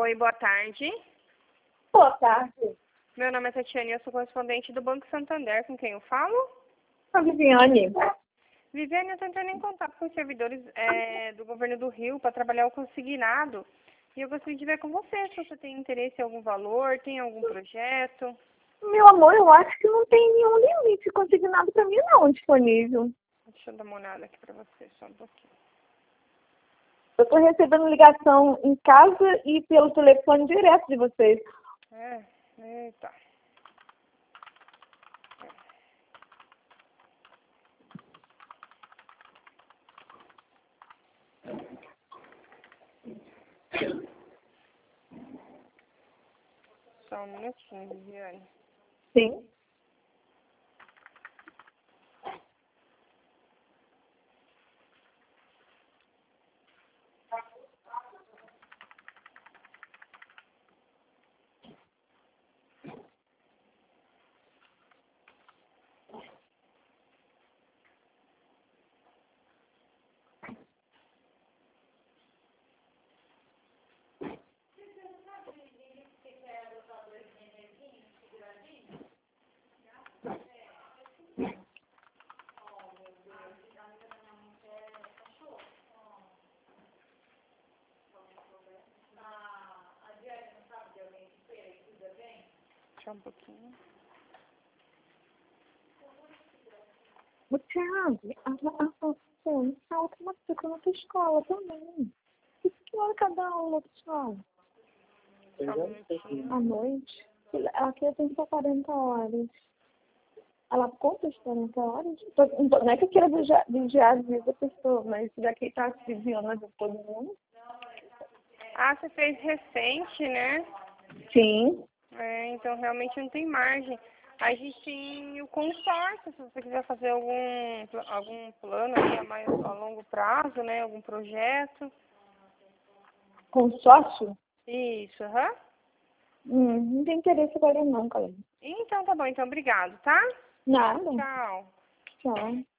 Oi, boa tarde. Boa tarde. Meu nome é Tatiane, eu sou correspondente do Banco Santander. Com quem eu falo? A Viviane. Viviane, eu estou entrando em contato com os servidores do governo do Rio para trabalhar o consignado. E eu gostaria de ver com você se você tem interesse em algum valor, tem algum projeto. Meu amor, eu acho que não tem nenhum limite consignado para mim não disponível. Deixa eu dar uma olhada aqui para você, só um pouquinho. Eu estou recebendo ligação em casa e pelo telefone direto de vocês. Eita. Só um minutinho, Viviane. Sim. Só um pouquinho. O Thiago, a outra matrica na tua escola também. Que hora cada aula na tua escola? Só um minutinho. À noite? Aqui eu tenho só 40 horas. Ela conta as 40 horas? Não é que eu queira vigiar a vida da pessoa, mas já que está se desviando de todo mundo. Ah, você fez recente, né? Sim. Então realmente não tem margem. A gente tem o consórcio, se você quiser fazer algum plano aí a longo prazo, né? Algum projeto. Consórcio? Isso, aham. Não tem interesse agora não, colega. Então tá bom, então obrigado, tá? Nada. Tchau. Tchau.